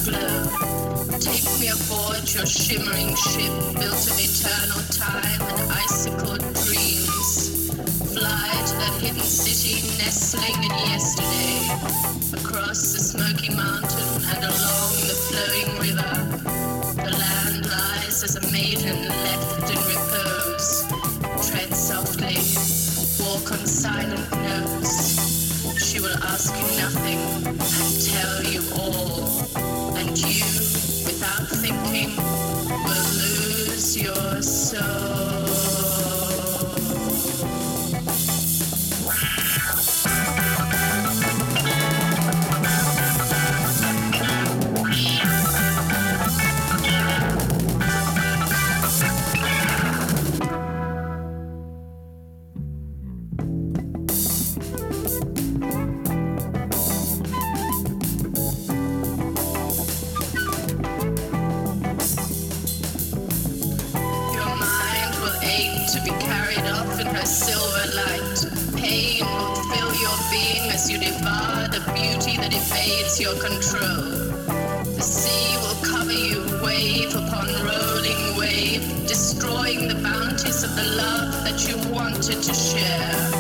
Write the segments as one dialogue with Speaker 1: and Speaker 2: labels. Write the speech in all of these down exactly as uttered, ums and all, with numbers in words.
Speaker 1: glow. Take me aboard your shimmering ship, built of eternal time and icicled dreams. Fly to that hidden city nestling in yesterday, across the smoky mountain and along the flowing river. The land lies as a maiden left in repose. Tread softly, walk on silent notes. She will ask you nothing and tell you all. And you, without thinking, will lose your soul. To be carried off in her silver light. Pain will fill your being as you devour the beauty that evades your control. The sea will cover you wave upon rolling wave, destroying the bounties of the love that you wanted to share.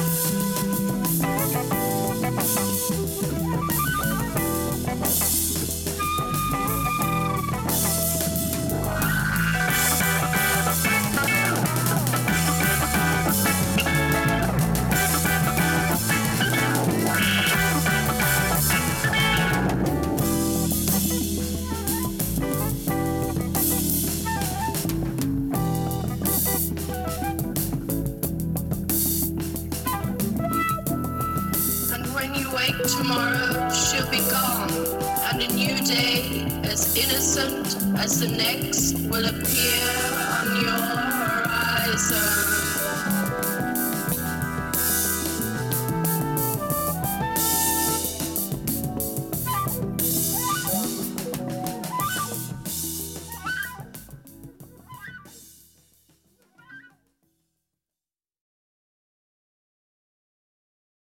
Speaker 1: Tomorrow she'll be gone, and a new day, as innocent as the next, will appear.